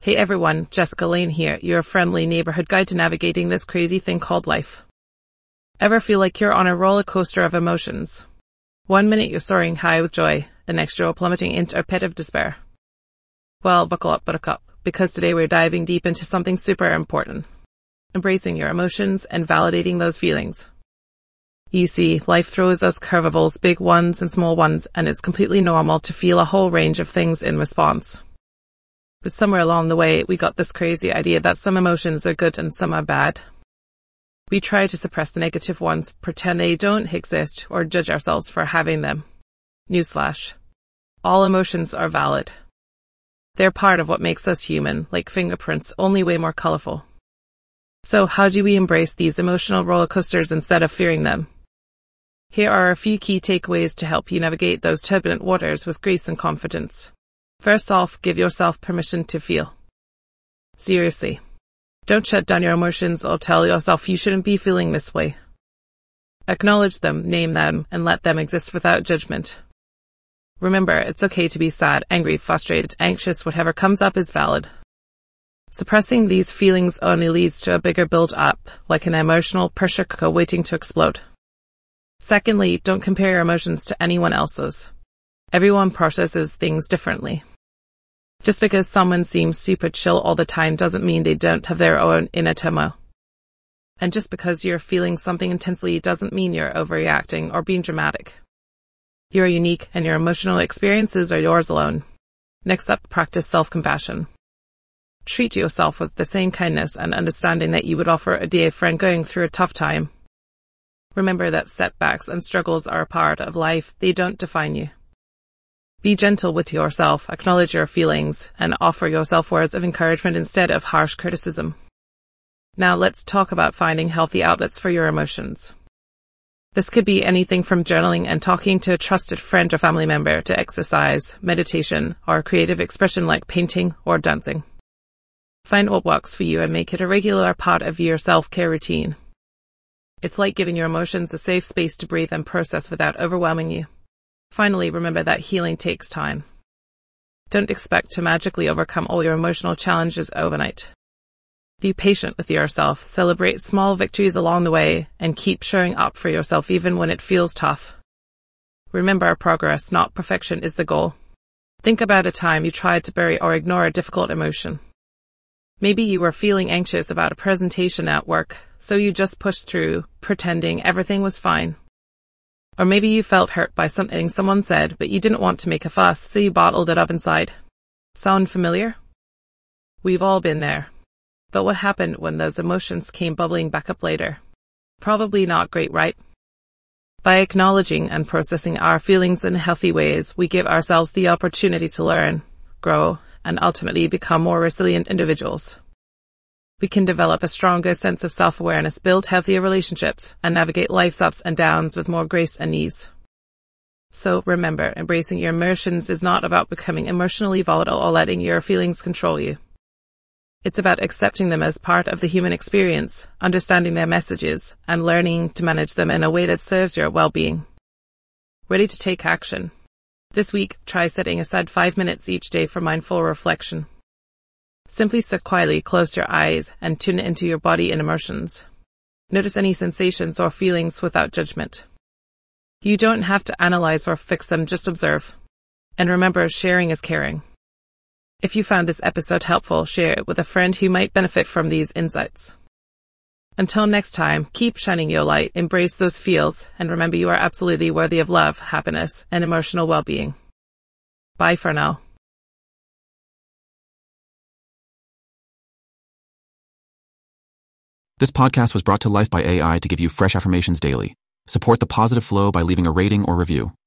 Hey everyone, Jessica Lane here, your friendly neighborhood guide to navigating this crazy thing called life. Ever feel like you're on a roller coaster of emotions? 1 minute you're soaring high with joy, the next you're plummeting into a pit of despair. Well, buckle up, buttercup, because today we're diving deep into something super important. Embracing your emotions and validating those feelings. You see, life throws us curveballs, big ones and small ones, and it's completely normal to feel a whole range of things in response. But somewhere along the way, we got this crazy idea that some emotions are good and some are bad. We try to suppress the negative ones, pretend they don't exist, or judge ourselves for having them. Newsflash. All emotions are valid. They're part of what makes us human, like fingerprints, only way more colorful. So how do we embrace these emotional roller coasters instead of fearing them? Here are a few key takeaways to help you navigate those turbulent waters with grace and confidence. First off, give yourself permission to feel. Seriously. Don't shut down your emotions or tell yourself you shouldn't be feeling this way. Acknowledge them, name them, and let them exist without judgment. Remember, it's okay to be sad, angry, frustrated, anxious, whatever comes up is valid. Suppressing these feelings only leads to a bigger build-up, like an emotional pressure cooker waiting to explode. Secondly, don't compare your emotions to anyone else's. Everyone processes things differently. Just because someone seems super chill all the time doesn't mean they don't have their own inner turmoil. And just because you're feeling something intensely doesn't mean you're overreacting or being dramatic. You're unique and your emotional experiences are yours alone. Next up, practice self-compassion. Treat yourself with the same kindness and understanding that you would offer a dear friend going through a tough time. Remember that setbacks and struggles are a part of life, they don't define you. Be gentle with yourself, acknowledge your feelings, and offer yourself words of encouragement instead of harsh criticism. Now let's talk about finding healthy outlets for your emotions. This could be anything from journaling and talking to a trusted friend or family member to exercise, meditation, or creative expression like painting or dancing. Find what works for you and make it a regular part of your self-care routine. It's like giving your emotions a safe space to breathe and process without overwhelming you. Finally, remember that healing takes time. Don't expect to magically overcome all your emotional challenges overnight. Be patient with yourself, celebrate small victories along the way, and keep showing up for yourself even when it feels tough. Remember, progress, not perfection, is the goal. Think about a time you tried to bury or ignore a difficult emotion. Maybe you were feeling anxious about a presentation at work, so you just pushed through, pretending everything was fine. Or maybe you felt hurt by something someone said, but you didn't want to make a fuss, so you bottled it up inside. Sound familiar? We've all been there. But what happened when those emotions came bubbling back up later? Probably not great, right? By acknowledging and processing our feelings in healthy ways, we give ourselves the opportunity to learn, grow, and ultimately become more resilient individuals. We can develop a stronger sense of self-awareness, build healthier relationships, and navigate life's ups and downs with more grace and ease. So remember, embracing your emotions is not about becoming emotionally volatile or letting your feelings control you. It's about accepting them as part of the human experience, understanding their messages, and learning to manage them in a way that serves your well-being. Ready to take action? This week, try setting aside 5 minutes each day for mindful reflection. Simply sit quietly, close your eyes, and tune into your body and emotions. Notice any sensations or feelings without judgment. You don't have to analyze or fix them, just observe. And remember, sharing is caring. If you found this episode helpful, share it with a friend who might benefit from these insights. Until next time, keep shining your light, embrace those feels, and remember you are absolutely worthy of love, happiness, and emotional well-being. Bye for now. This podcast was brought to life by AI to give you fresh affirmations daily. Support the positive flow by leaving a rating or review.